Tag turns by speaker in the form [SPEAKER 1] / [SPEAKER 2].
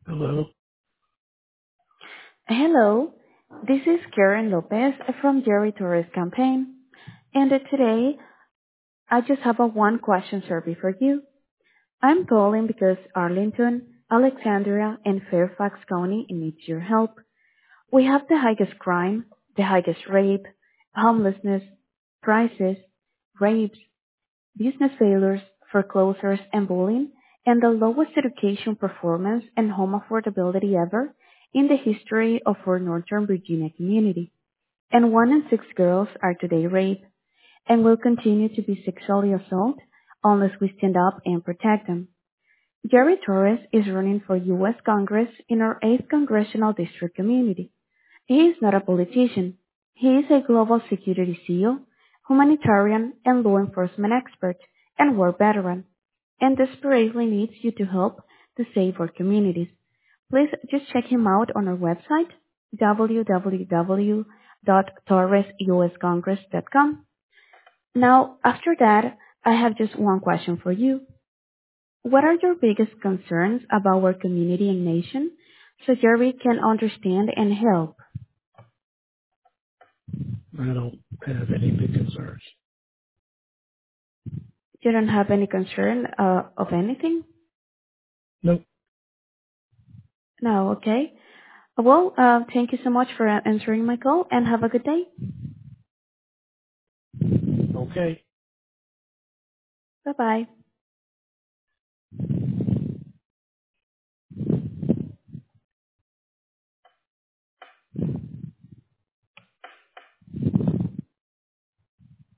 [SPEAKER 1] Hello.
[SPEAKER 2] Hello, this is Karen Lopez from Jerry Torres campaign, and today I just have a one question survey for you. I'm calling because Arlington, Alexandria, and Fairfax County needs your help. We have the highest crime, the highest rape, homelessness, crisis, rapes, business failures, foreclosures, and bullying, and the lowest education performance and home affordability ever in the history of our Northern Virginia community. And 1 in 6 girls are today raped and will continue to be sexually assaulted unless we stand up and protect them. Jerry Torres is running for U.S. Congress in our 8th Congressional District community. He is not a politician. He is a global security CEO, humanitarian and law enforcement expert, and war veteran, and desperately needs you to help to save our communities. Please just check him out on our website, www.torresuscongress.com. Now, after that, I have just one question for you. What are your biggest concerns about our community and nation so Jerry can understand and help?
[SPEAKER 1] I don't have any big concerns.
[SPEAKER 2] You don't have any concern of anything?
[SPEAKER 1] Nope.
[SPEAKER 2] No, okay. Well, thank you so much for answering my call and have a good day.
[SPEAKER 1] Okay.
[SPEAKER 2] Bye bye.